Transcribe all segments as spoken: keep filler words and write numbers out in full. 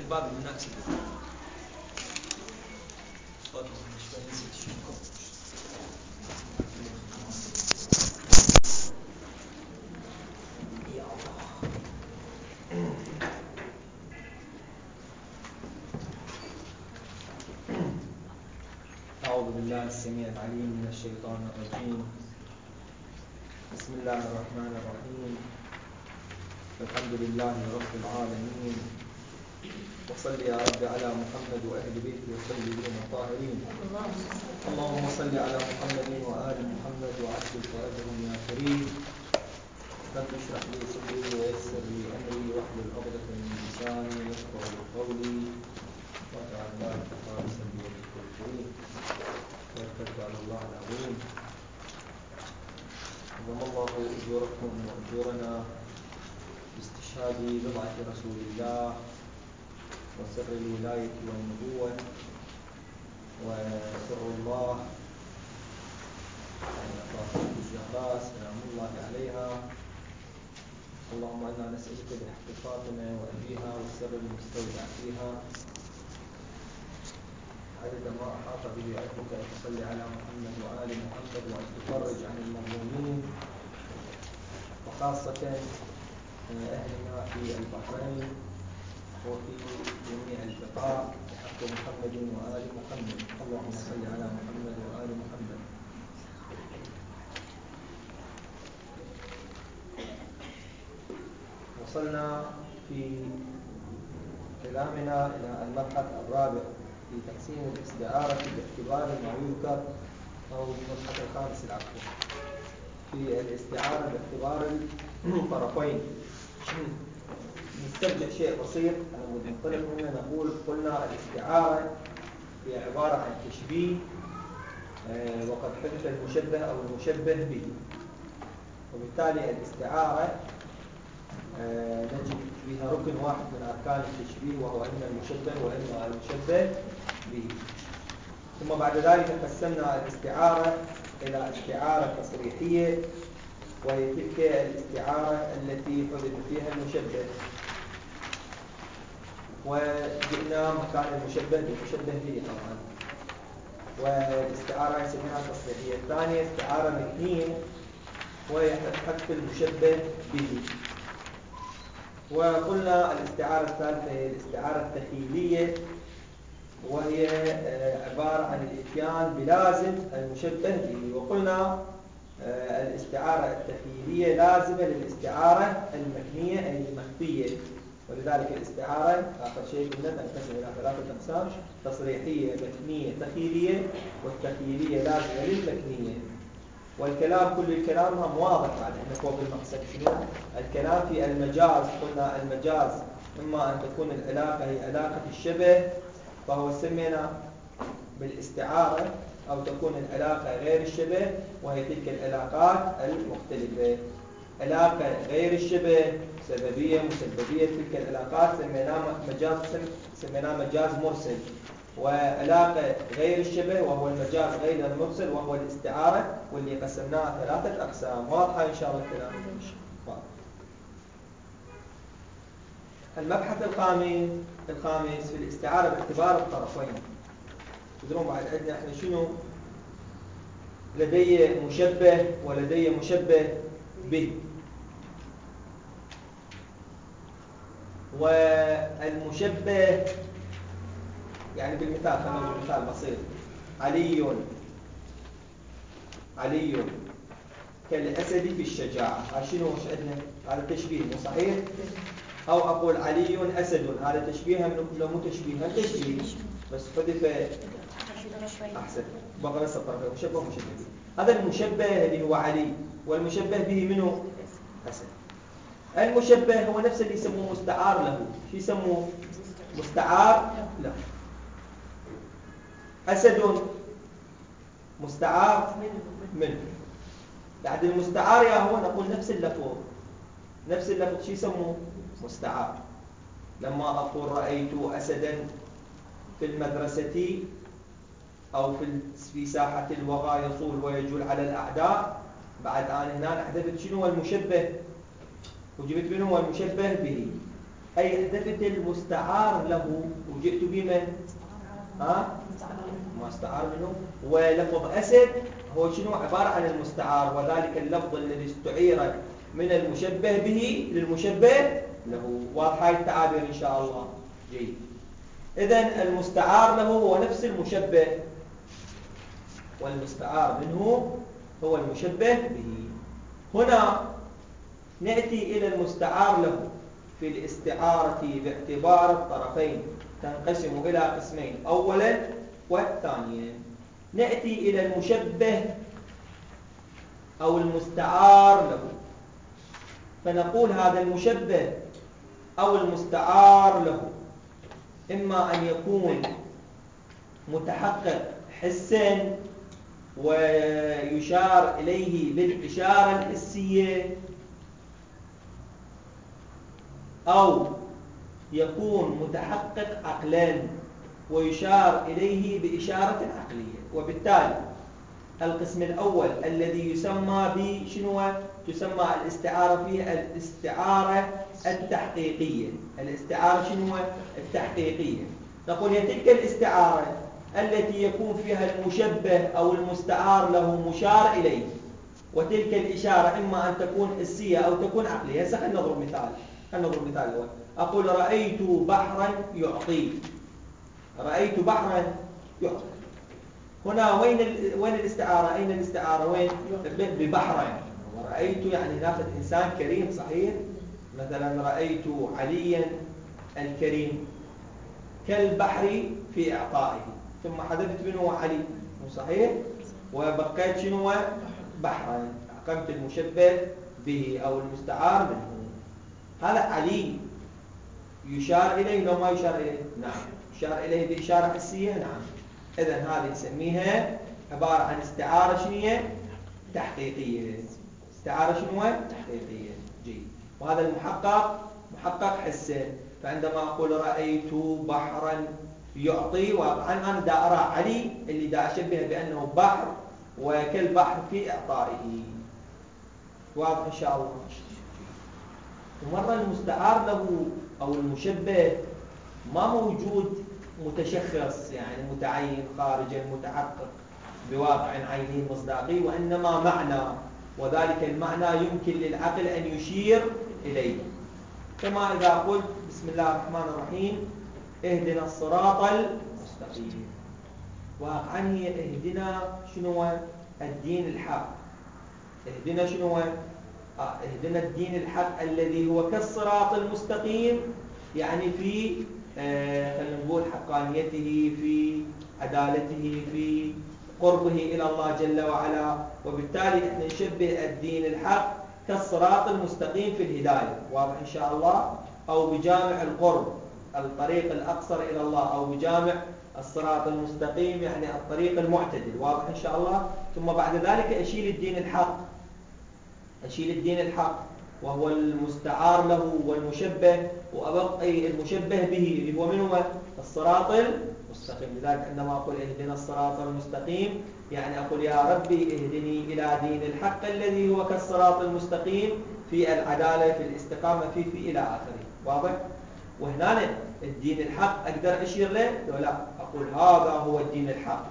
الباب المناسب. صوتهم شوي نسيت شوفكم. يا الله. أعوذ بالله السميع العليم من الشيطان الرجيم. بسم الله الرحمن الرحيم. الحمد لله رب العالمين، وصل يا رب على محمد وأهل بيته الطيبين الطاهرين. اللهم صل على محمد وآل محمد وعجل فرجهم يا كريم. رب اشرح لي صدري ويسر لي أمري واحلل عقدة من لساني يفقهوا قولي واجعل ذلك خالصا بوجهك الكريم. توكلت على الله العظيم. عظم الله أجوركم وأجورنا باستشهاد بضعة رسول الله وسر الولاية والنبوة وسر الله فاطمة الزهراء سلام الله عليها. اللهم إنا نسألك بحق فاطمة وأبيها والسر المستودع فيها عدد ما أحاط به علمك أن تصلي على محمد وآل محمد وأن تفرج عن المظلومين وخاصة أهلنا في البحرين وفي جميع البقاع بحق محمد وآل محمد. اللهم صل على محمد وآل محمد. وصلنا في كلامنا إلى المبحث الرابع في تقسيم الاستعارة باعتبار ما يذكر، أو المبحث الخامس العفو في الاستعارة باعتبار الطرفين. نسترجع شيء بسيط وننطلق منه. نقول قلنا الاستعارة هي عبارة عن تشبيه وقد حدث المشبه أو المشبه به، وبالتالي الاستعارة نجد فيها ركن واحد من أركان التشبيه وهو إما المشبه وإما المشبه به. ثم بعد ذلك قسمنا الاستعارة إلى استعارة تصريحية، وهي تلك الاستعارة التي حدث فيها المشبه، وجئنا مكان المشبه بالمشبه به طبعا، والاستعارة يسمونها تصريحية. الثانية استعارة مكنية وهي حذف المشبه به. وقلنا الاستعارة الثالثة هي الاستعارة التخيلية، وهي عبارة عن الاتيان بلازم المشبه به. وقلنا الاستعارة التخيلية لازمة للاستعارة المكنية أي المخفية، ولذلك الاستعارة آخر شيء قلنا تنقسم إلى ثلاثة أقسام: تصريحية، مكنية، تخيلية. والتخيلية لازمة للمكنية. والكلام كل الكلام هم واضح بعد احنا فوق المقصد شنو الكلام في المجاز. قلنا المجاز إما أن تكون العلاقة هي علاقة الشبه فهو سمينا بالاستعارة، أو تكون العلاقة غير الشبه وهي تلك العلاقات المختلفة. علاقة غير الشبه سببية مسببية، تلك العلاقات سميناها مجاز سميناها مجاز مرسل. وعلاقة غير الشبه وهو المجاز غير المرسل وهو الاستعارة، واللي قسمناها ثلاثة أقسام. واضحة إن شاء الله الكلام؟ واضح. المبحث الخامس الخامس في الاستعارة باعتبار الطرفين. تدرون بعد عندنا احنا شنو؟ لدي مشبه ولدي مشبه به. والمشبه يعني بالمثال، خلينا نقول مثال بسيط: علي علي كالأسد في الشجاعة. هذا شنو وش عندنا؟ هذا تشبيه مو صحيح؟ أو أقول علي أسد، هذا تشبيه ولا مو تشبيه؟ هذا تشبيه بس حذف أحسن بقى بس الطرفين مشبه ومشبه به. هذا المشبه اللي هو علي، والمشبه به منه أسد. المشبه هو نفس اللي يسموه مستعار له. شو يسموه؟ مستعار له. أسد مستعار منه. بعد المستعار يا هو نقول نفس اللفظ نفس اللفظ شو يسموه؟ مستعار. لما أقول رأيت أسدا في المدرسة أو في في ساحة الوغى يصول ويجول على الأعداء، بعد أنا هنا حذفت شنو المشبه وجبت منه المشبه به. أي أحدثت المستعار له وجئت بمن؟ ها؟ مستعار منه. ولفظ أسد هو شنو؟ عبارة عن المستعار، وذلك اللفظ الذي استعير من المشبه به للمشبه له. واضح هاي التعابير إن شاء الله؟ جيد. إذن المستعار له هو نفس المشبه، والمستعار منه هو المشبه به. هنا نأتي إلى المستعار له في الاستعارة باعتبار الطرفين، تنقسم إلى قسمين، أولا والثانيا. نأتي إلى المشبه أو المستعار له، فنقول هذا المشبه أو المستعار له إما أن يكون متحقق حسا ويشار إليه بالإشارة الحسية، أو يكون متحقق عقلا ويشار إليه بإشارة عقلية. وبالتالي القسم الأول الذي يسمى بشنو؟ تسمى الاستعارة فيه الاستعارة التحقيقية. الاستعارة شنو؟ التحقيقية. نقول هي تلك الاستعارة التي يكون فيها المشبه أو المستعار له مشار إليه، وتلك الإشارة إما أن تكون حسية أو تكون عقلية. هسه خلينا نضرب مثال. خلينا نضرب مثال الأول. أقول رأيت بحرا يعطي. رأيت بحرا يعطي. هنا وين ال... وين الاستعارة؟ أين الاستعارة؟ وين؟ ببحرا. رأيت يعني هناك إنسان كريم، صحيح؟ مثلا رأيت عليا الكريم كالبحر في إعطائه، ثم حذفت منه علي، مو صحيح؟ وبقيت شنو؟ بحرا. أقمت المشبه به أو المستعار منه. هذا علي يشار إليه لو ما يشار إليه؟ نعم يشار إليه بإشارة حسية. نعم. إذن هذه نسميها عبارة عن استعارة شنو؟ تحقيقية. استعارة شنو؟ تحقيقية. جيد. وهذا المحقق محقق حسا. فعندما أقول رأيت بحرا يعطي، واقعا أنا دا أرى علي اللي دا أشبه بأنه بحر وكالبحر في إعطائه. واضح إن شاء الله؟ ومرة المستعار له أو المشبه ما موجود متشخص يعني متعين خارجا متحقق بواقع عيني مصداقي، وإنما معنى، وذلك المعنى يمكن للعقل أن يشير إليه. كما إذا قلت بسم الله الرحمن الرحيم اهدنا الصراط المستقيم، واقعا هي اهدنا شنو؟ الدين الحق. اهدنا شنو؟ آه اهدنا الدين الحق الذي هو كالصراط المستقيم، يعني في آه خلينا نقول حقانيته، في عدالته، في قربه إلى الله جل وعلا. وبالتالي احنا نشبه الدين الحق كالصراط المستقيم في الهداية. واضح إن شاء الله؟ أو بجامع القرب، الطريق الأقصر إلى الله، أو بجامع الصراط المستقيم يعني الطريق المعتدل. واضح إن شاء الله؟ ثم بعد ذلك أشيل الدين الحق، أشيل الدين الحق وهو المستعار له والمشبه، وأبقي المشبه به اللي هو من هو؟ الصراط المستقيم. لذلك عندما أقول اهدنا الصراط المستقيم يعني أقول يا ربي اهدني إلى دين الحق الذي هو كالصراط المستقيم في العدالة، في الاستقامة فيه، في إلى آخره. واضح؟ وهنا الدين الحق أقدر أشير له لو لا أقول هذا هو الدين الحق.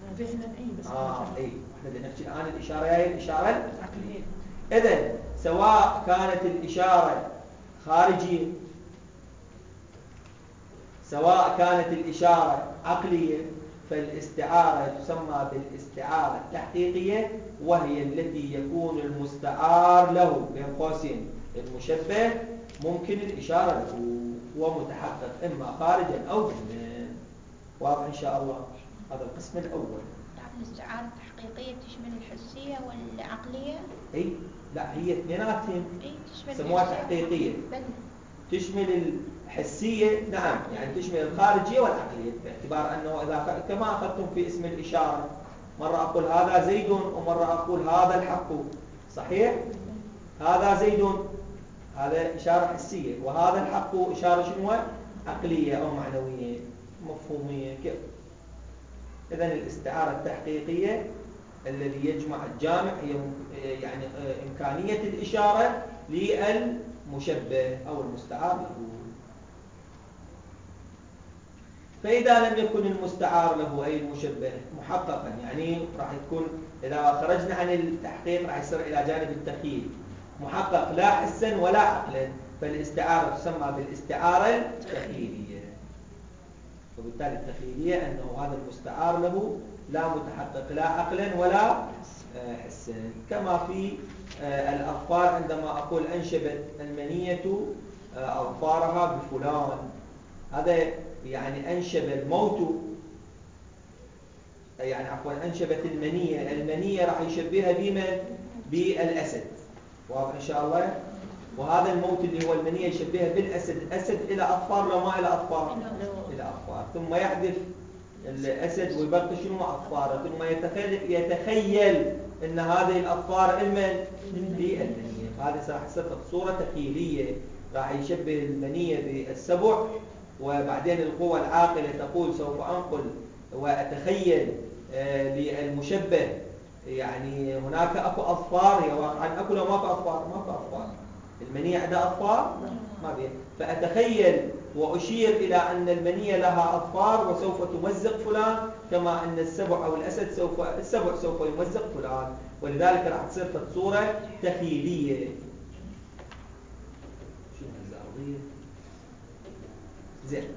آه إيه. إحنا نحكي الآن الإشارة هي الإشارة العقلية. إذن سواء كانت الإشارة خارجية، سواء كانت الإشارة عقلية، فالاستعارة تسمى بالاستعارة التحقيقية، وهي التي يكون المستعار له بين قوسين المشبه ممكن الإشارة له ومتحقق إما خارجا أو ضمنا. واضح إن شاء الله؟ هذا القسم الأول. الاستعارة التحقيقية تشمل الحسية والعقلية؟ أي لا، هي اثنيناتهم سموها تحقيقية. بل. تشمل الحسية، نعم، يعني تشمل الخارجية والعقلية، باعتبار أنه إذا كما أخذتم في اسم الإشارة مرة أقول هذا زيد ومرة أقول هذا الحق، صحيح؟ هذا زيد هذا إشارة حسية، وهذا الحق إشارة شنو؟ عقلية أو معنوية مفهومية كيف. إذن الاستعارة التحقيقية الذي يجمع الجامع هي يعني إمكانية الإشارة للمشبه أو المستعار له. فإذا لم يكن المستعار له أي المشبه محققا، يعني راح تكون إذا خرجنا عن التحقيق راح يصير إلى جانب التخييل محقق لا حسا ولا عقلا، فالاستعارة تسمى بالاستعارة التخيلية. وبالتالي التخيلية أنه هذا المستعار له لا متحقق لا عقلا ولا حسا. كما في الأظفار عندما أقول أنشبت المنية أظفارها بفلان، هذا يعني أنشب الموت، يعني عفوا أنشبت المنية، المنية راح يشبهها بمن؟ بالأسد، واضح إن شاء الله. وهذا الموت اللي هو المنية يشبهها بالأسد، أسد إلى أظفار لو ما إلى أظفار؟ إلى أظفار. ثم يحذف الأسد ويبقى شنو أظفاره، ثم يتخيل, يتخيل أن هذه الأظفار المن؟ للمنية. فهذه راح تصير صورة تخيلية، راح يشبه المنية بالسبع، وبعدين القوة العاقلة تقول سوف أنقل وأتخيل للمشبه يعني هناك أكو أظفار، يا واقعا أكو لو ماكو أظفار؟ ماكو أظفار. المنية عندها أظفار؟ ما بيه. فأتخيل وأشير إلى أن المنية لها أظفار وسوف تمزق فلان، كما أن السبع أو الأسد سوف السبع سوف يمزق فلان، ولذلك راح تصير صورة تخيلية. شو الأرضية؟ زين.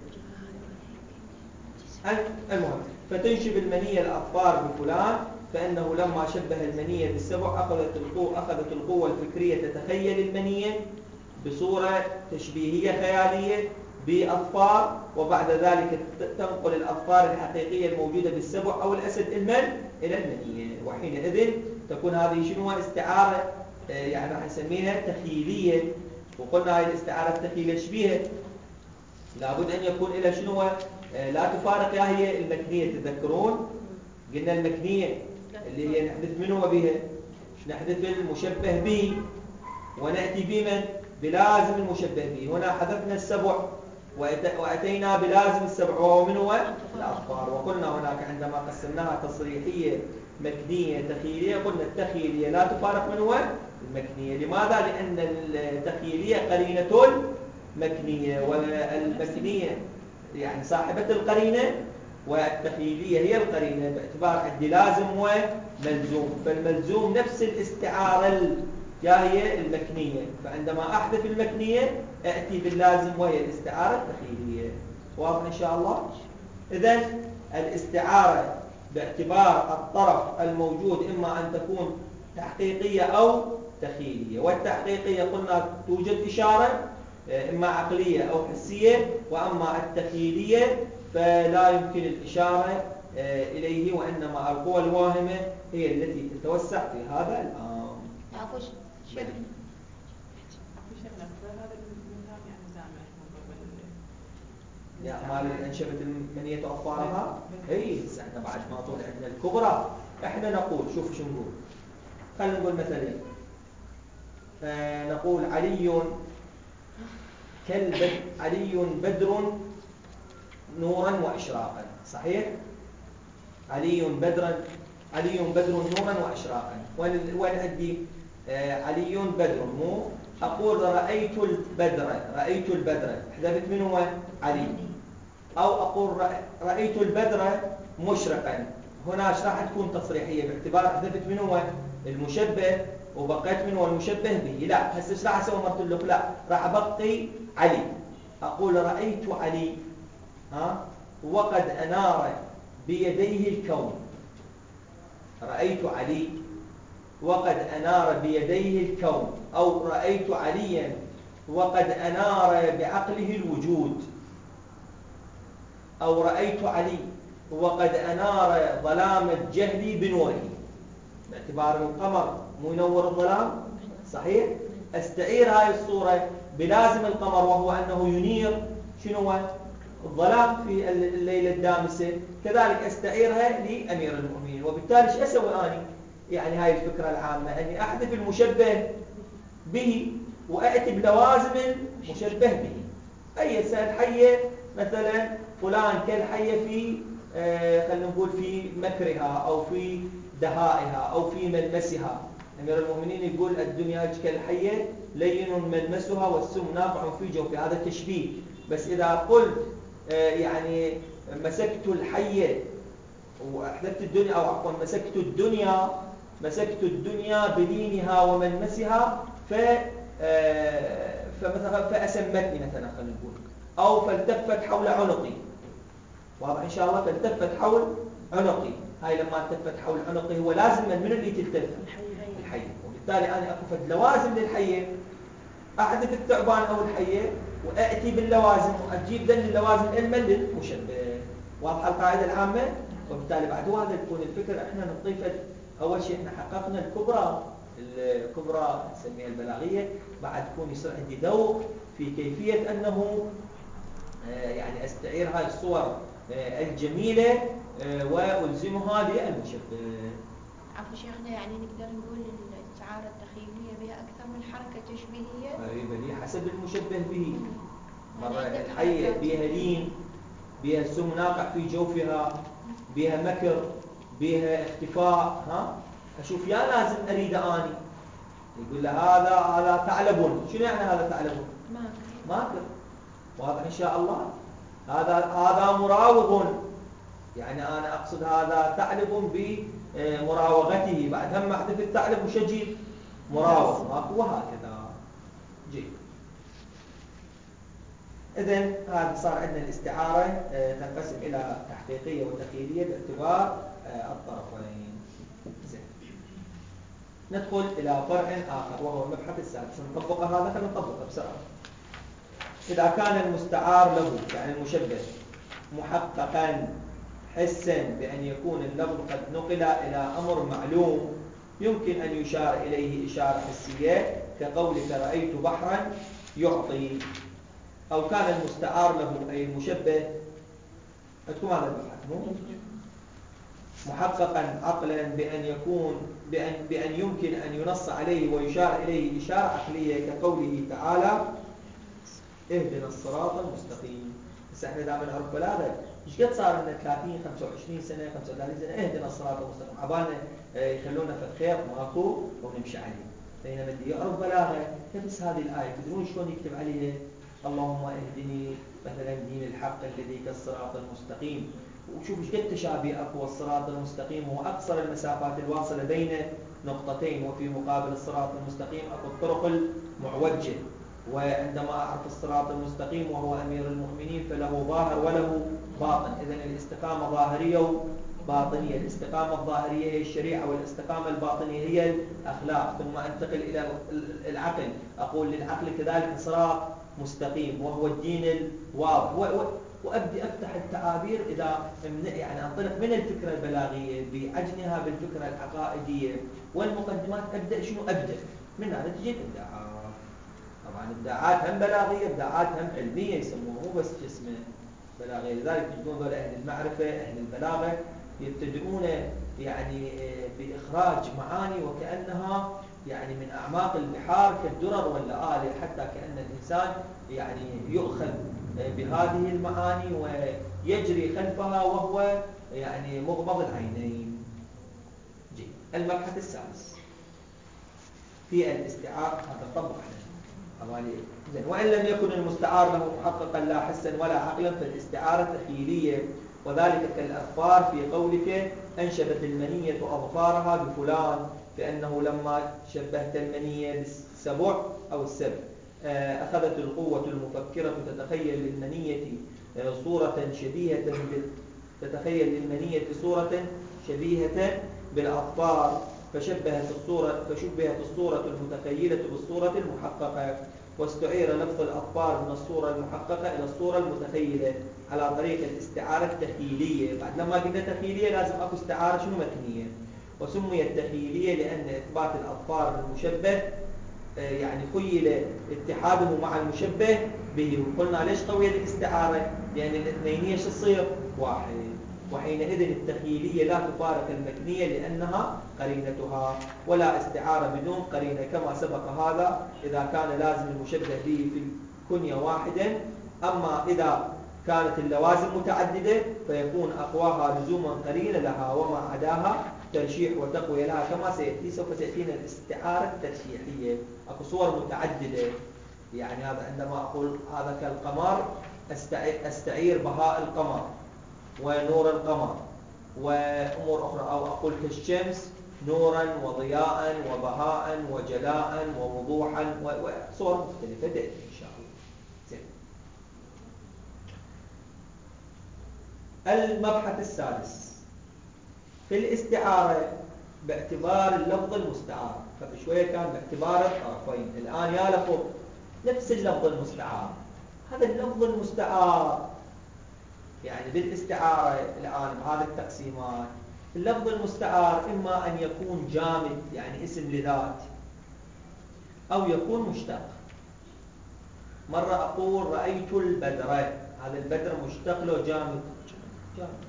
المهم، فتنشب المنية الأظفار بفلان، فإنه لما شبه المنية بالسبع أخذت القوة أخذت القوة الفكرية تتخيل المنية بصورة تشبيهية خيالية بأظفار، وبعد ذلك تنقل الأظفار الحقيقية الموجودة بالسبع أو الأسد المن إلى المنية، وحينئذ تكون هذه شنو؟ استعارة يعني راح نسميها تخيلية. وقلنا هذه الاستعارة التخيلية شبيهة لابد أن يكون إلى شنو؟ لا تفارق يا هي المكنية. تذكرون قلنا المكنية اللي هي نحذف منه وبها، نحذف المشبه به ونأتي بمن؟ بلازم المشبه به. هنا حذفنا السبع وأتينا بلازم السبع وهو من هو؟ الأظفار. وقلنا هناك عندما قسمناها تصريحية مكنية تخيلية، قلنا التخيلية لا تفارق من هو؟ المكنية. لماذا؟ لأن التخيلية قرينة المكنية، والمكنية يعني صاحبة القرينة، والتخيلية هي القرينة، باعتبار عندي لازم وملزوم. فالملزوم نفس الاستعارة الجاية المكنية، فعندما أحذف المكنية أأتي باللازم وهي الاستعارة التخيلية. واضح إن شاء الله؟ إذن الاستعارة باعتبار الطرف الموجود إما أن تكون تحقيقية أو تخيلية. والتحقيقية قلنا توجد إشارة إما عقلية أو حسية، وأما التخيلية فلا يمكن الإشارة إليه، وإنما القوى الواهمة هي التي تتوسع في هذا الأمر. أقول شيخ يا مال انشبت المنية أظفارها، هي احنا بعد ما طول عندنا الكبرى. احنا نقول شوف شو نقول، خلينا نقول مثلا نقول علي كالبدر، علي بدر نورا وإشراقا. صحيح؟ علي بدرا، علي بدر نورا وإشراقا. وين أدي علي بدر؟ مو أقول رأيت البدر، رأيت البدر حذفت من هو؟ علي. أو أقول رأيت البدر مشرقا، هنا ايش راح تكون تصريحية باعتبار حذفت من هو؟ المشبه وبقيت من هو المشبه به. لا هسه ايش راح اسوي؟ مرت لك لا، راح ابقي علي. أقول رأيت علي ها وقد أنار بيديه الكون. رأيت علي وقد أنار بيديه الكون، أو رأيت عليا وقد أنار بعقله الوجود، أو رأيت علي وقد أنار ظلام الجهل بنوره. باعتبار القمر مو ينور الظلام، صحيح؟ أستعير هاي الصورة بلازم القمر، وهو أنه ينير شنو؟ الظلام في الليلة الدامسة. كذلك أستعيرها لأمير المؤمنين. وبالتالي ايش أسوي أنا؟ يعني هاي الفكرة العامة، أني أحذف المشبه به وأأتي بلوازم المشبه به. أي سنة حية مثلا فلان كالحية في آه خلينا نقول في مكرها أو في دهائها أو في ملمسها. أمير المؤمنين يقول الدنيا كالحية لين ملمسها والسم نافع في جوفها. هذا تشبيه. بس إذا قلت آه يعني مسكت الحية وأحدثت الدنيا، أو عفوا مسكت الدنيا مسكت الدنيا بلينها وملمسها ف فمثلا فأسمتني مثلا خلينا نقول، أو فالتفت حول عنقي. واضح إن شاء الله؟ فالتفت حول عنقي، هاي لما التفت حول عنقي هو لازم من من اللي تلتفت؟ الحية. وبالتالي أنا أكو فد لوازم للحية، أحدث الثعبان أو الحية وأأتي باللوازم وأجيب ذن اللوازم المن للمشبه. واضحة القاعدة العامة؟ وبالتالي بعد هذا تكون الفكرة احنا نضيف أول شيء احنا حققنا الكبرى الكبرى نسميها البلاغية، بعد تكون يصير عندي ذوق في كيفية أنه يعني أستعير هاي الصور الجميلة وألزمها للمشبه. عفوا شيخنا، يعني نقدر نقول الاستعارة التخيلية بها أكثر من حركة تشبيهية؟ أي بلي حسب المشبه به. مرة الحية بها لين، بها السم ناقع في جوفها، بها مكر، بها اختفاء. ها أشوف يا لازم أريد أني يقول له هذا هذا ثعلب. شنو يعني هذا ثعلب؟ ماكر. ماكر. واضح إن شاء الله؟ هذا هذا مراوغ، يعني أنا أقصد هذا ثعلب بمراوغته، بعد هم أحذف الثعلب وش أجيب؟ مراوغ. ماكو. وهكذا. جيد. إذن هذا صار عندنا الاستعارة تنقسم إلى تحقيقية وتخيلية باعتبار الطرفين. زين. ندخل إلى فرع آخر وهو المبحث السادس. نطبق هذا، خلينا نطبقه بسرعة. إذا كان المستعار له يعني المشبه محققا حسا بأن يكون اللفظ قد نقل إلى أمر معلوم يمكن أن يشار إليه إشارة حسية كقولك رأيت بحرا يعطي. أو كان المستعار له أي المشبه أتكم هذا المبحث محققا عقلا بأن يكون بأن, بأن يمكن أن ينص عليه ويشار إليه إشارة عقلية كقوله تعالى اهدنا الصراط المستقيم. بس احنا دائما نعرف بلاغه ايش قد صار لنا ثلاثين خمسة وعشرين سنه خمسة وثلاثين سنه اهدنا الصراط المستقيم، عبالنا يخلونا في الخير ماكو ونمشي عليه. بينما اللي يعرف بلاغه نفس هذه الايه تدرون شلون يكتب عليها؟ اللهم اهدني مثلا دين الحق الذي كالصراط المستقيم. وشوف ايش قد تشابه اكو. الصراط المستقيم هو اقصر المسافات الواصله بين نقطتين، وفي مقابل الصراط المستقيم اكو الطرق المعوجه. وعندما أعرف الصراط المستقيم وهو أمير المؤمنين فله ظاهر وله باطن. إذن الاستقامة ظاهرية وباطنية. الاستقامة الظاهرية هي الشريعة، والاستقامة الباطنية هي الأخلاق. ثم أنتقل إلى العقل، أقول للعقل كذلك صراط مستقيم وهو الدين الواضح. وأبدي أفتح التعابير إذا يعني أنطلق من الفكرة البلاغية بعجنها بالفكرة العقائدية والمقدمات. أبدأ شنو؟ أبدأ من هذا تجي الإبداعات. طبعا ابداعات هم بلاغيه، ابداعات هم علميه يسموها، مو بس جسمه بلاغيه. لذلك تجدون ذول اهل المعرفه اهل البلاغه يبتدئون يعني باخراج معاني وكانها يعني من اعماق البحار كالدرر واللآلئ، حتى كأن الانسان يعني يؤخذ بهذه المعاني ويجري خلفها وهو يعني مغمض العينين. جيد. المبحث السادس في الاستعارة. هذا طبق زين. وإن لم يكن المستعار له محققا لا حسا ولا عقلا فالاستعارة تخيلية، وذلك كالأظفار في قولك أنشبت المنية أظفارها بفلان، فإنه لما شبهت المنية بالسبع أو السبع أخذت القوة المفكرة تتخيل للمنية صورة شبيهة تتخيل للمنية صورة شبيهة بالأظفار، فشبهت الصورة فشبهت الصورة المتخيلة بالصورة المحققة، واستعير لفظ الأظفار من الصورة المحققة إلى الصورة المتخيلة على طريق الاستعارة التخيلية. بعد لما قلنا تخيلية لازم أكو استعارة شنو متنية. وسميت تخيلية لأن إثبات الأظفار للمشبه يعني خيل اتحاده مع المشبه به. وقلنا ليش قوية الاستعارة؟ لأن الاثنين ايش تصير؟ واحد. وحينئذ التخيلية لا تفارق المكنية لأنها قرينتها، ولا استعارة بدون قرينة كما سبق هذا إذا كان لازم المشبه به في الكنية واحدا. أما إذا كانت اللوازم متعددة فيكون أقواها لزوما قرينة لها وما عداها ترشيح وتقوية لها، كما سيأتي سوف تأتينا الاستعارة الترشيحية. أكو صور متعددة، يعني هذا عندما أقول هذا كالقمر أستعير بهاء القمر، ونور القمر وأمور أخرى، أو أقول كالشمس نورا وضياء وبهاء وجلاء ووضوحا وصور مختلفة تأتي إن شاء الله. زين. المبحث السادس في الاستعارة باعتبار اللفظ المستعار. قبل شوية كان باعتبار الطرفين، الآن يا لفظ نفس اللفظ المستعار. هذا اللفظ المستعار يعني بالاستعارة الآن بهذه التقسيمات، اللفظ المستعار إما أن يكون جامد يعني اسم لذات، أو يكون مشتق. مرة أقول رأيت البدر، هذا البدر مشتق له جامد جامد.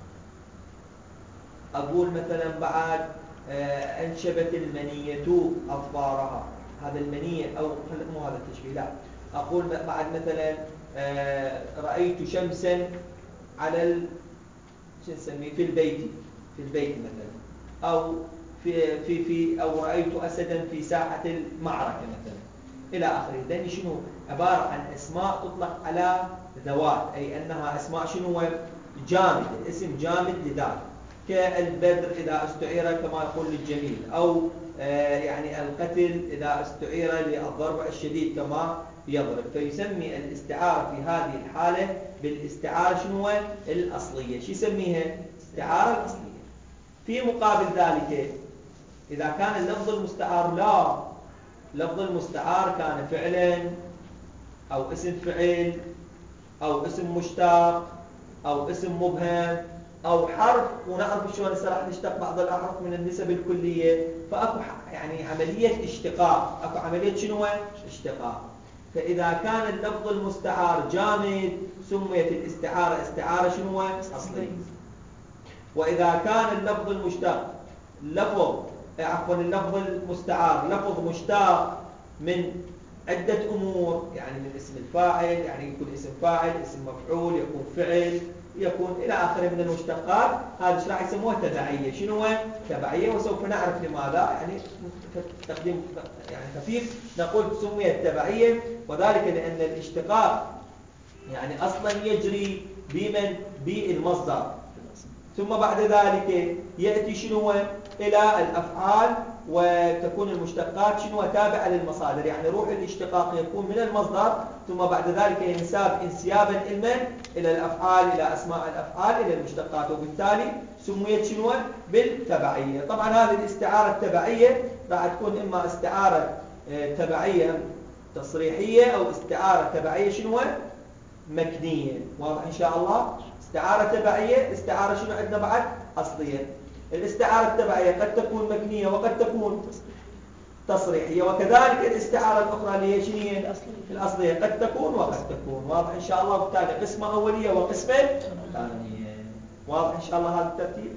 أقول مثلا بعد أنشبت المنية أظفارها، هذا المنية أو مو هذا التشبيه، لا أقول بعد مثلا رأيت شمسا على ال... شو نسميه في البيت في البيت مثلا، أو في في في أو رأيت أسدا في ساحة المعركة مثلا إلى آخره. لأن شنو عبارة عن أسماء تطلق على ذوات، أي أنها أسماء شنو جامد، الاسم جامد لذات. كالبدر إذا استعير كما يقول للجميل، أو آه يعني القتل إذا استعير للضرب الشديد كما يضرب. فيسمي الاستعارة في هذه الحالة بالاستعارة شنو الأصلية. شو يسميها؟ استعارة الأصلية. في مقابل ذلك إذا كان اللفظ المستعار لا، لفظ المستعار كان فعلا أو اسم فعل أو اسم مشتق أو اسم مبهم أو حرف، ونعرف شلون هسه راح نشتق بعض الأحرف من النسب الكلية، فأكو يعني عملية اشتقاق، أكو عملية شنو اشتقاق. فإذا كان اللفظ المستعار جامد سميت الاستعارة استعارة شنو أصلية. وإذا كان اللفظ المشتق لفظ عفوا اللفظ المستعار لفظ مشتق من عدة أمور، يعني من اسم الفاعل، يعني يكون اسم فاعل، اسم مفعول، يكون فعل، يكون إلى آخره من المشتقات، هذا ايش راح يسموها تبعية. شنو تبعية؟ وسوف نعرف لماذا، يعني تقديم يعني خفيف نقول سميت تبعية، وذلك لأن الاشتقاق يعني أصلا يجري بمن بالمصدر، ثم بعد ذلك يأتي شنو إلى الأفعال، وتكون المشتقات شنو تابعة للمصادر. يعني روح الاشتقاق يكون من المصدر، ثم بعد ذلك ينساب انسيابا المن إلى الأفعال، إلى أسماء الأفعال، إلى المشتقات، وبالتالي سميت شنو بالتبعية. طبعا هذه الاستعارة التبعية راح تكون إما استعارة تبعية تصريحية أو استعارة تبعية شنو مكنية. واضح إن شاء الله؟ استعارة تبعية، استعارة شنو عندنا بعد أصلية. الاستعارة التبعية قد تكون مكنية وقد تكون تصريحية، وكذلك الاستعارة الأخرى اللي هي شنو الأصلية قد تكون وقد تكون. واضح إن شاء الله؟ وبالتالي قسمة أولية وقسمة ثانية. واضح إن شاء الله هذا الترتيب؟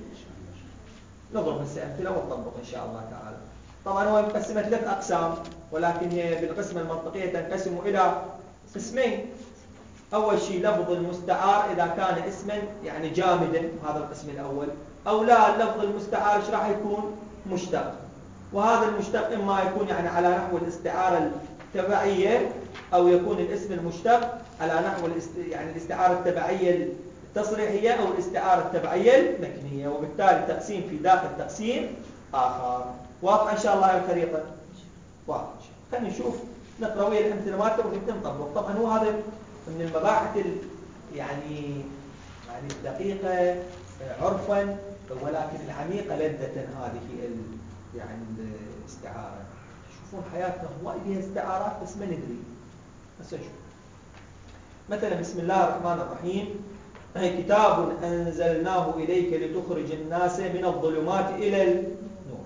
نضرب هسه أمثلة ونطبق إن شاء الله تعالى. طبعا هو مقسمة ثلاث أقسام، ولكن هي بالقسمة المنطقية تنقسم إلى قسمين. أول شيء لفظ المستعار إذا كان اسما يعني جامدا، هذا القسم الأول. أو لا، اللفظ المستعار ايش راح يكون مشتق، وهذا المشتق إما يكون يعني على نحو الاستعارة التبعية، أو يكون الاسم المشتق على نحو الاست... يعني الاستعارة التبعية التصريحية أو الاستعارة التبعية المكنية، وبالتالي تقسيم في داخل تقسيم آخر. واضح إن شاء الله يا الخريطة؟ واضح إن شاء الله. خلينا نشوف نقرأ ويا الأمثلة مالته ونبدأ نطبق. طبعا هو هذا من المباحث يعني يعني الدقيقة عرفا، ولكن العميقة لذة هذه ال يعني الاستعارة. تشوفون حياتنا هواي فيها استعارات بس ما ندري. بس نشوف مثلا بسم الله الرحمن الرحيم: كتاب أنزلناه إليك لتخرج الناس من الظلمات إلى النور.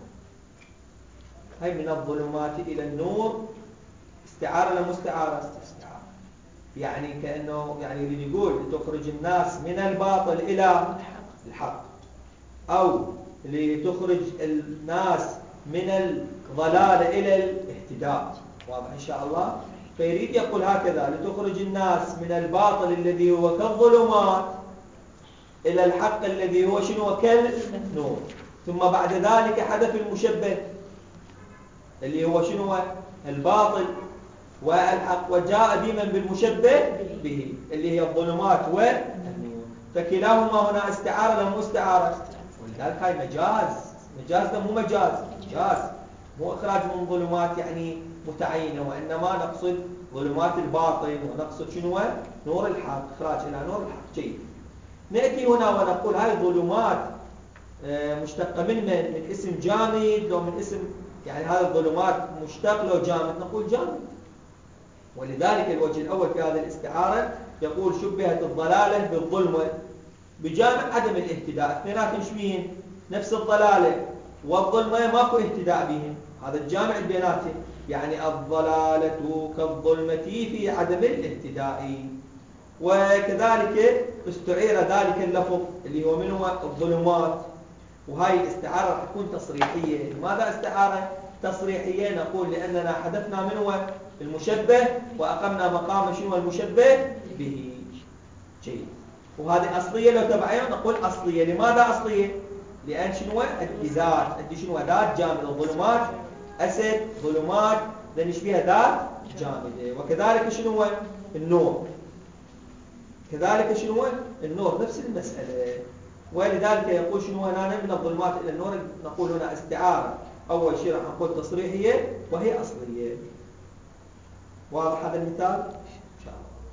هاي من الظلمات إلى النور استعارة لا مستعارة؟ استعارة. يعني كأنه يعني يريد يقول لتخرج الناس من الباطل إلى الحق، أو لتخرج الناس من الضلال إلى الاهتداء. واضح إن شاء الله؟ فيريد يقول هكذا: لتخرج الناس من الباطل الذي هو كالظلمات إلى الحق الذي هو شنو كالنور. ثم بعد ذلك حذف المشبه اللي هو شنو الباطل والحق، وجاء بمن بالمشبه به اللي هي الظلمات والنور. فكلاهما هنا استعارة لم استعارة، ولذلك هاي مجاز. مجاز ده مو مجاز، مجاز مو إخراج من ظلمات يعني متعينة، وإنما نقصد ظلمات الباطن، ونقصد شنو؟ نور الحق، إخراج إلى نور الحق. جيد. نأتي هنا ونقول هاي ظلمات مشتقة من من؟ من اسم جامد لو من اسم، يعني هذه الظلمات مشتق لو جامد نقول جامد. ولذلك الوجه الأول في هذه الاستعارة يقول شبهت الضلالة بالظلمة بجامع عدم الاهتداء. اثنيناتهم شبيهين، نفس الضلالة والظلمة ماكو اهتداء بهم، هذا الجامع بيناتهم، يعني الضلالة كالظلمة في عدم الاهتداء. وكذلك استعير ذلك اللفظ اللي هو منه الظلمات، وهاي الاستعارة راح تكون تصريحية. لماذا استعارة تصريحية؟ نقول لأننا حذفنا منه المشبه وأقمنا مقام شنو المشبه به. جيد. وهذه أصلية لو تبعيها نقول أصلية. لماذا أصلية؟ لأن شنو أدي ذات، أدي شنو ذات جامدة. الظلمات أسد ظلمات لأن فيها ذات جامدة. وكذلك شنو النور، كذلك شنو النور نفس المسألة. ولذلك يقول شنو هنا من الظلمات إلى النور، نقول هنا استعارة أول شيء راح نقول تصريحية وهي أصلية. واضح هذا المثال إن شاء الله.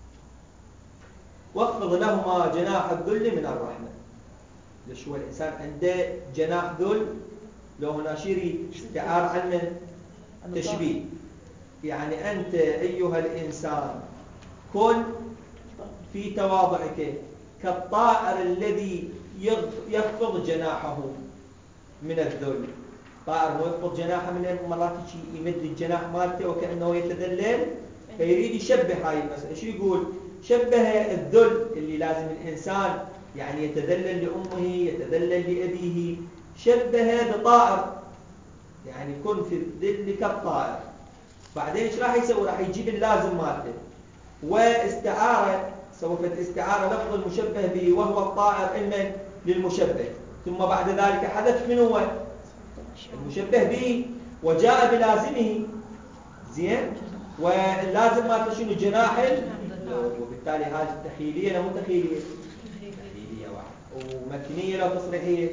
واخفض لهما جناح الذل من الرحمة. ليش هو الإنسان عنده جناح ذل؟ لو هنا شيري استعار عن تشبيه، يعني أنت أيها الإنسان كن في تواضعك كالطائر الذي يخفض جناحه من الذل. طائر مو يخفض جناحه من مرات يمد الجناح مالته وكأنه يتذلل، فيريد يشبه هاي المسألة. شو يقول؟ شبه الذل اللي لازم الإنسان يعني يتذلل لأمه، يتذلل لأبيه، شبه بطائر، يعني يكون في الذل كالطائر. بعدين ايش راح يسوي؟ راح يجيب اللازم مالته واستعارة، سوف استعارة لفظ المشبه به وهو الطائر إما للمشبه، ثم بعد ذلك حذف من هو المشبه به وجاء بلازمه. زين. واللازم مالته شنو؟ جناح الذل. وبالتالي هذه التخيلية لو تخيلية تخيلية واحد، ومكنية لو تصريحية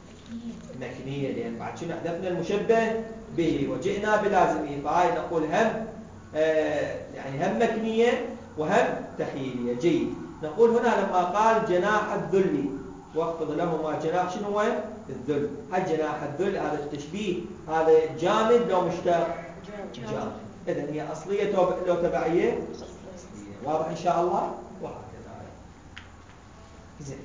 مكنية، لأن بعد شنو حذفنا المشبه به وجئنا بلازمه. فهاي نقول هم آه يعني هم مكنية وهم تخيلية. جيد. نقول هنا لما قال جناح الذل واخفض لهما جناح شنو الذل، هل جناح الذل هذا التشبيه هذا جامد لو مشتق؟ جامد. إذن هي أصلية لو تبعية أصلية. واضح إن شاء الله. وهكذا. زين.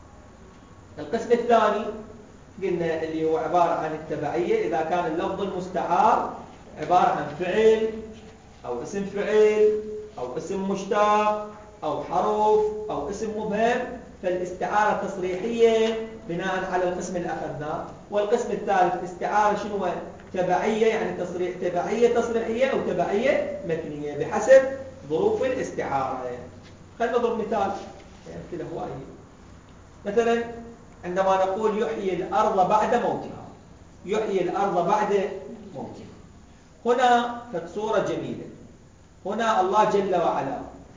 القسم الثاني قلنا اللي هو عبارة عن التبعية إذا كان اللفظ المستعار عبارة عن فعل أو اسم فعل أو اسم مشتق أو حرف أو اسم مبهم، فالاستعارة تصريحية بناء على القسم اللي أخذناه. والقسم الثالث استعارة شنو؟ تبعية، يعني تصريح تبعية تصريحية أو تبعية مكنية بحسب ظروف الاستعارة. خلينا نضرب مثال، أمثلة هواية. مثلا عندما نقول يحيي الأرض بعد موتها، يحيي الأرض بعد موتها، هنا فتصورة جميلة. هنا الله جل وعلا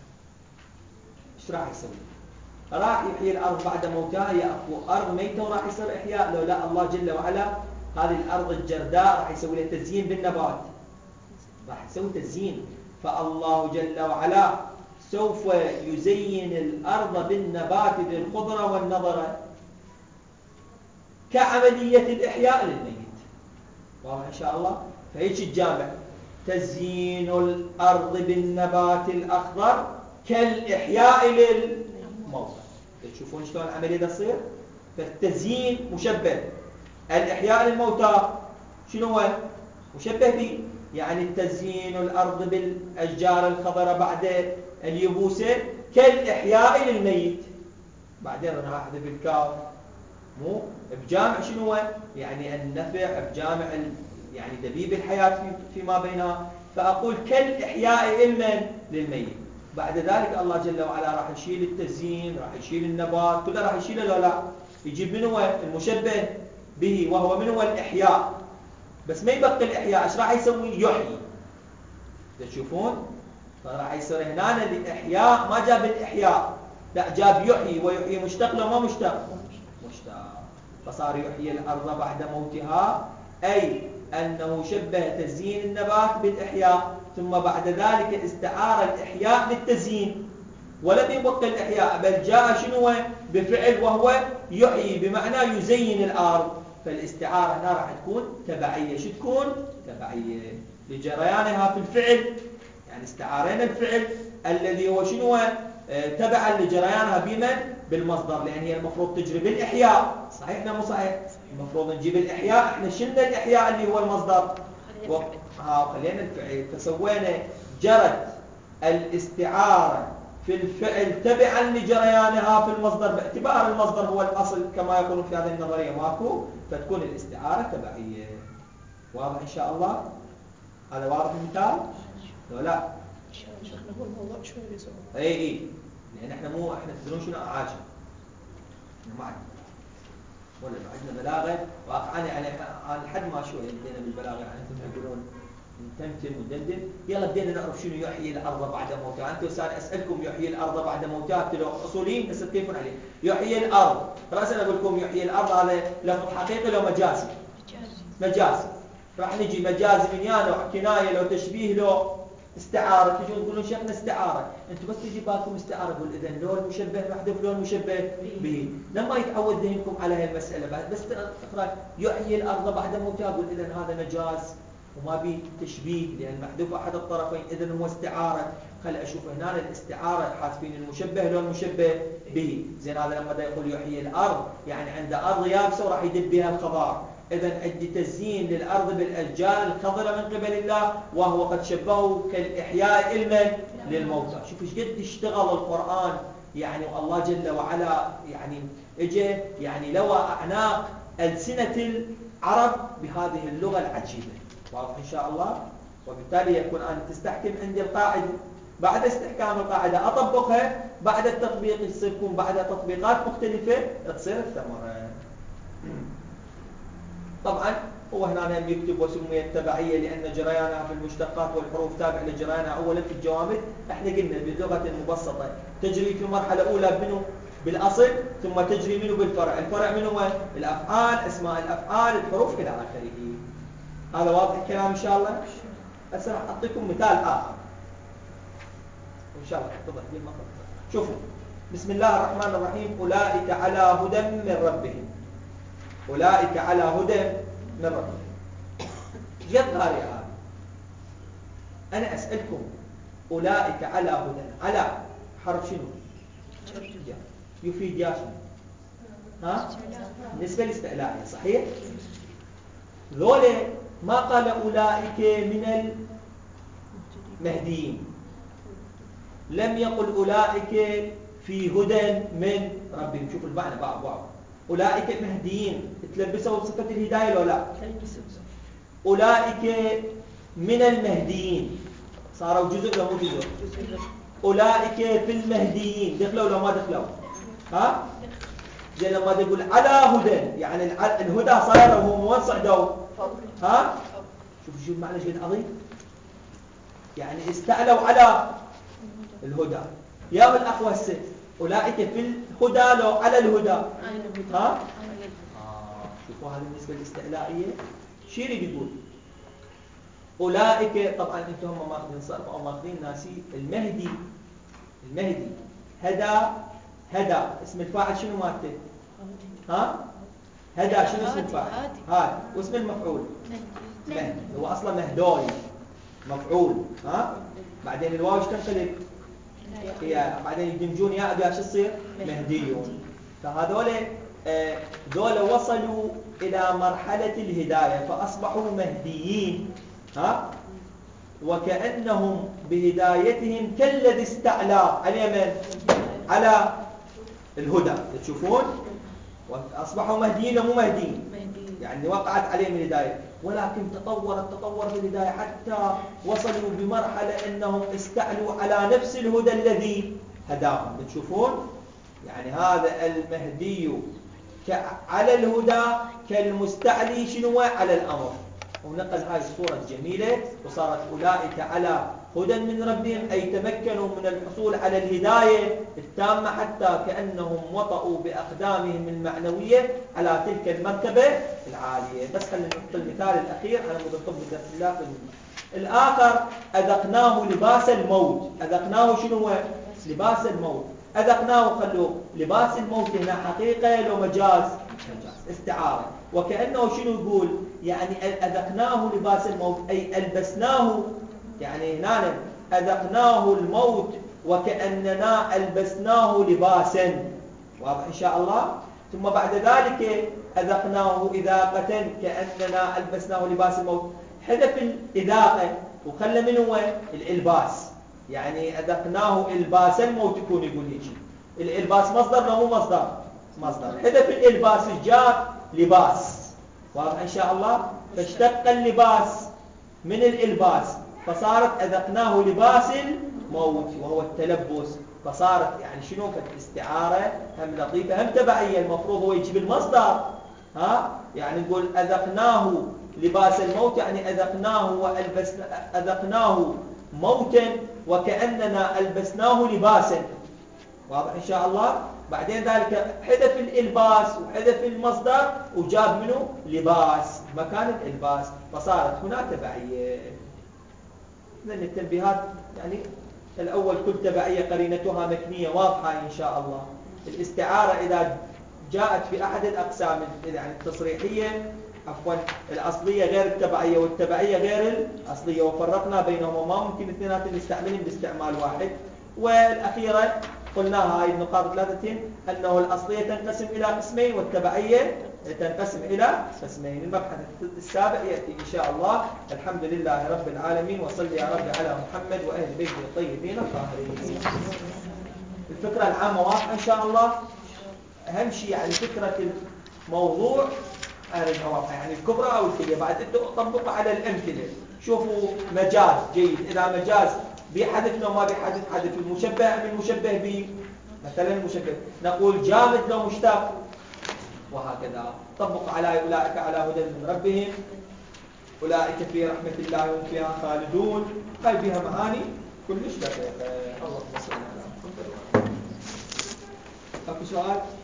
ايش راح يسوي؟ راح يحيي الأرض بعد موتها. هي أكو أرض ميتة وراح يصير إحياء؟ لو لا، الله جل وعلا هذه الأرض الجرداء راح يسوي لها تزيين بالنبات، راح يسوي تزيين. فالله جل وعلا سوف يزين الأرض بالنبات بالخضرة والنضرة كعملية الإحياء للميت. واضح إن شاء الله. فهيك الجامع تزيين الأرض بالنبات الأخضر كالإحياء للموتى. تشوفون شلون العملية تصير؟ فالتزيين مشبه، الإحياء للموتى شنو هو؟ مشبه به، يعني التزيين الأرض بالأشجار الخضراء بعد اليبوسة كالإحياء للميت. بعدين أنا أحذف الكاف مو بجامع شنو هو؟ يعني النفع بجامع يعني دبيب الحياة في فيما بينها. فأقول كالإحياء إما للميت. بعد ذلك الله جل وعلا راح يشيل التزيين، راح يشيل النبات، كله راح يشيله. لو لا يجيب من هو المشبه به وهو من هو الإحياء. بس ما يبقى الإحياء، ايش راح يسوي؟ يحيي. تشوفون؟ فراح يصير هنا الإحياء ما جاب الإحياء، لا، جاب يحيي، ويحيي مشتق لو ما مشتق مشتق، فصار يحيي الأرض بعد موتها، أي أنه شبه تزيين النبات بالإحياء، ثم بعد ذلك استعار الإحياء للتزيين، ولم يبق الإحياء، بل جاء شنو بفعل وهو يحيي، بمعنى يزين الأرض. فالاستعارة هنا راح تكون تبعية. شو تكون؟ تبعية لجريانها في الفعل، يعني استعارينا الفعل الذي هو شنو تبعا لجريانها بمن؟ بالمصدر، لأن هي المفروض تجري بالإحياء. صحيح ولا مو صحيح؟ المفروض نجيب الإحياء، احنا شلنا الإحياء اللي هو المصدر و... ها خلينا الفعل، فسوينا جرت الاستعارة في الفعل تبعا لجريانها في المصدر، باعتبار المصدر هو الأصل كما يقولون في هذه النظرية ماكو، فتكون الاستعارة تبعية. واضح إن شاء الله؟ هذا واضح المثال؟ لو لا شيخنا هو الموضوع شوي بيصعب. اي اي لان احنا مو احنا تدرون شنو عاجل، احنا ما عندنا ولا عندنا بلاغه واقعا، يعني انا لحد ما شوي بدينا بالبلاغه، يعني انتم تقولون نتمتم وندندن، يلا بدينا نعرف شنو يحيي الارض بعد موتها. انتم سأل اسالكم يحيي الارض بعد موتها، انتم اصوليين بس تكيفون عليه. يحيي الارض راسا اقول لكم يحيي الارض هذا لفظ حقيقي لو مجازي؟ مجازي. راح نجي مجازي من يا نوع، كنايه لو تشبيه لو استعارة. تجون تقولون شيخنا استعارة، انتم بس تجي بالكم استعارة، قول اذا لو المشبه محذوف لو المشبه به، لما يتعود ذهنكم على هاي المسألة بعد بس تقرأ يحيي الأرض بعد موتها، قول اذا هذا مجاز وما به تشبيه، لأن محذوف أحد الطرفين، اذا هو استعارة. خل أشوف هنا الاستعارة حاسبين المشبه لو المشبه به. زين هذا لما دا يقول يحيي الأرض يعني عند أرض يابسة وراح يدب بها الخضار، إذن عندي تزيين للأرض بالأشجار الخضراء من قبل الله، وهو قد شبهه كالإحياء علما للموتى. شوف ايش قد اشتغل القرآن، يعني والله جل وعلا يعني اجى يعني لوى أعناق ألسنة العرب بهذه اللغة العجيبة. واضح إن شاء الله؟ وبالتالي يكون أن تستحكم عندي القاعدة، بعد استحكام القاعدة أطبقها، بعد التطبيق يصيركم بعد تطبيقات مختلفة تصير الثمرة. طبعا هو هنا يكتب وسميت تبعية لأن جريانها في المشتقات والحروف تابع لجريانها أولا في الجوامد. احنا قلنا بلغة مبسطة تجري في مرحلة أولى منه بالأصل، ثم تجري منه بالفرع. الفرع منه هو الأفعال، أسماء الأفعال، الحروف إلى آخره. هذا واضح الكلام إن شاء الله؟ هسه راح أعطيكم مثال آخر إن شاء الله. تفضل شوفوا، بسم الله الرحمن الرحيم. أولئك على هدى من ربهم. أولئك على هدى من ربهم. جد قارئ هذا. أنا أسألكم أولئك على هدى، على حرف شنو؟ يفيد يا شنو؟ ها؟ بالنسبة للاستعلاء صحيح؟ ذولا ما قال أولئك من المهديين، لم يقل أولئك في هدى من ربهم. شوفوا المعنى بعض بعض. أولئك مهديين تلبسوا بصفة الهداية ولا لا؟ أولئك من المهديين صاروا جزء ولا مو جزء؟ أولئك في المهديين دخلوا ولا ما دخلوا؟ ها؟ زي لما تقول على هدى، يعني الهدى صار وهم وين صعدوا؟ ها؟ شوف شوف معنى شيء عظيم، يعني استعلوا على الهدى. يا الأخ والست، أولئك في الهدى لو على الهدى؟ ها؟ شوفوا هذا بالنسبة للاستعلائية شو يريد يقول؟ أولئك طبعا انتم هم ماخذين صرف أو ماخذين ناسي. المهدي، المهدي هدى، هدى اسم الفاعل شنو مالته؟ ها؟ هدى شنو اسم الفاعل؟ هاد. واسم المفعول؟ مهدي. هو أصلا مهدوي مفعول. ها؟ بعدين الواو ايش تنقلب؟ هي بعدين يدمجون يا أبي ايش يصير؟ مهديون. فهذول آه ذولا وصلوا إلى مرحلة الهداية فأصبحوا مهديين. ها؟ وكأنهم بهدايتهم كالذي استعلى على من؟ على الهدى. تشوفون؟ وأصبحوا مهديين ومو مهديين، يعني وقعت عليهم الهداية، ولكن تطورت تطورت الهداية حتى وصلوا بمرحلة أنهم استعلوا على نفس الهدى الذي هداهم. تشوفون؟ يعني هذا المهدي على الهدى كالمستعلي شنو على الأمر. ونقل هاي الصورة الجميلة وصارت أولئك على هدى من ربهم، أي تمكنوا من الحصول على الهداية التامة حتى كأنهم وطئوا بأقدامهم المعنوية على تلك المرتبة العالية. بس خلينا نحط المثال الأخير على مود الطب درس الله الآخر. أذقناه لباس الموت. أذقناه شنو هو؟ لباس الموت. أذقناه خلوه لباس الموت هنا حقيقة لو مجاز؟ مجاز استعارة. وكأنه شنو يقول؟ يعني أذقناه لباس الموت أي ألبسناه، يعني هنا أذقناه الموت وكأننا ألبسناه لباسا. واضح إن شاء الله. ثم بعد ذلك أذقناه إذاقة كأننا ألبسناه لباس الموت. حذف الإذاقة وخلى منه هو الإلباس، يعني أذقناه إلباس الموت يكون يقول هيك. الإلباس مصدر لو مو مصدر؟ مصدر. حذف الإلباس جاء لباس. واضح إن شاء الله. فاشتق اللباس من الإلباس فصارت أذقناه لباس الموت وهو التلبس. فصارت يعني شنو؟ فالاستعارة هم لطيفة هم تبعية. المفروض هو يجيب المصدر، ها يعني نقول أذقناه لباس الموت يعني أذقناه وألبسنا أذقناه موتا وكأننا ألبسناه لباسا. واضح إن شاء الله. بعدين ذلك حذف الإلباس وحذف المصدر وجاب منه لباس مكان الإلباس فصارت هنا تبعية. إذن التنبيهات يعني الأول كل تبعية قرينتها مكنية واضحة إن شاء الله. الاستعارة إذا جاءت في أحد الأقسام يعني التصريحية عفوا الأصلية غير التبعية والتبعية غير الأصلية وفرقنا بينهما ما ممكن الاثنين نستعملهم باستعمال واحد. والأخيرة قلناها هاي النقاط ثلاثة أنه الأصلية تنقسم إلى قسمين والتبعية تنقسم إلى قسمين. المبحث السابع يأتي إن شاء الله. الحمد لله رب العالمين وصل يا رب على محمد وأهل بيته الطيبين الطاهرين. الفكرة العامة واضحة إن شاء الله. أهم شيء يعني فكرة الموضوع أعرفها واضحة يعني الكبرى أو الكلية. بعد طبقها على الأمثلة. شوفوا مجاز جيد. إذا مجاز بحذف لو ما بحذف حذف. المشبه من المشبه به مثلا المشبه نقول جامد لو مشتق وهكذا. طبق على أولئك على هدى من ربهم أولئك في رحمة الله وهم فيها خالدون. هاي بها معاني كلش دقيقة. اللهم صل على محمد. أكو سؤال؟